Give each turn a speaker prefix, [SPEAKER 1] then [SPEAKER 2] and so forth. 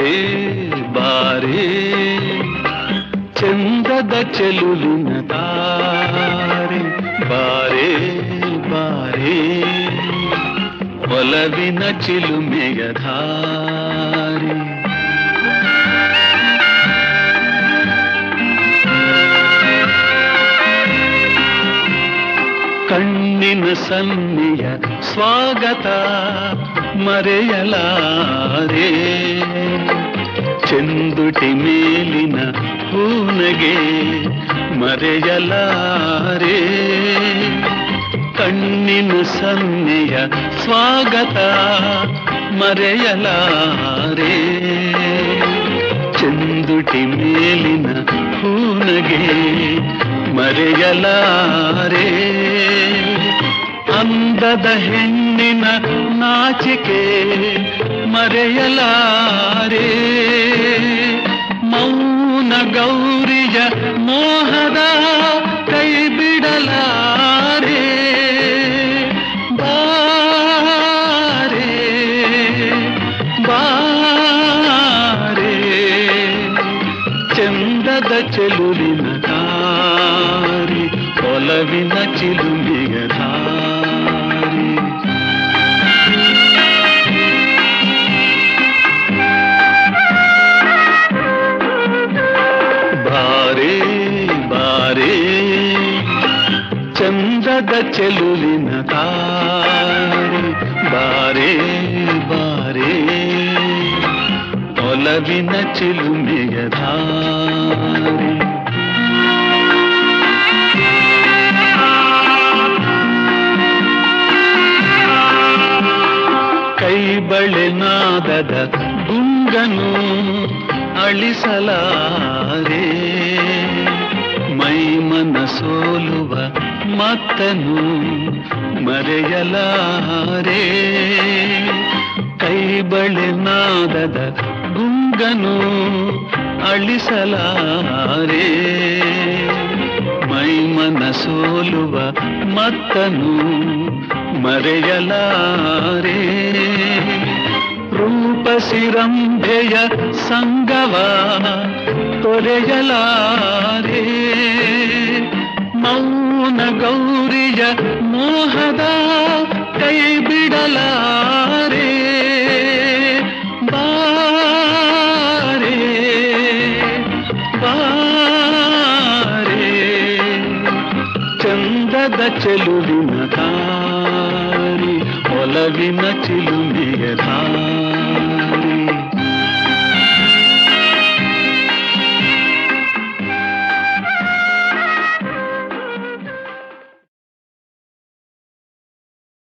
[SPEAKER 1] ಬಾರೆ ಬಾರೆ ಚಂದದ ಚೆಲುವಿನ ತಾರೆ ಬಾರೆ ಬಾರೆ ಒಲವಿನ ಚಿಲುಮೆಯ ಧಾರೆ ಕಣ್ಣಿನ ಸನ್ನಿಯ ಸ್ವಾಗತ ಮರೆಯಲಾರೆ ಚೆಂದುಟಿ ಮೇಲಿನ ಹೂನಗೆ ಮರೆಯಲಾರೆ ಕಣ್ಣಿನ ಸನ್ನಿಯ ಸ್ವಾಗತ ಮರೆಯಲಾರೆ ಚೆಂದುಟಿ ಮೇಲಿನ ಹೂನಗೆ ಮರೆಯಲಾರೆ ಅಂದದ ಹೆಣ್ಣಿನ ನಾಚಿಕೆ ಮರೆಯಲಾರೆ ಮೌನ ಗೌರಿಯ ಮೋಹದ ಕೈ ಬಿಡಲಾರೆ ಬಾರೆ ಬಾರೆ ಚಂದದ ಚೆಲುವಿನ ದಾರಿ ಒಲವಿನ ಚಿಲುಮೆಯ ದಾರಿ ಬಾರೆ ಬಾರೆ ಚಂದದ ಚೆಲುವಿನ ದಾರಿ ಬಾರೆ ಬಾರೆ ಒಲವಿನ ಚಿಲುಮೆಯ ದಾರಿ ಕೈ ಬಳೆನಾದದ ಗುಂಗನು ಅಳಿಸಲಾರೆ ಮೈಮನ ಸೋಲುವ ಮತ್ತನು ಮರೆಯಲಾರೆ ಕೈ ಬಳೆನಾದದ ಗುಂಗನು ಅಳಿಸಲಾರೆ ಮೈಮನ ಸೋಲುವ ಮತ್ತನು ಮರೆಯಲಾರೆ ರೂಪಸಿರಂಭೆಯ ಸಂಗವ ತೊರೆಯಲಾರೆ ಮೌನ ಗೌರಿಯ ಮೋಹದ ಕೈ ಬಿಡಲಾರೆ ಬಾರೆ ಬಾರೆ ಚಂದದ ಚೆಲುವಿನ ದಾರಿ ಒಲವಿನ ಚಿಲುಮೆಯ ದಾರಿ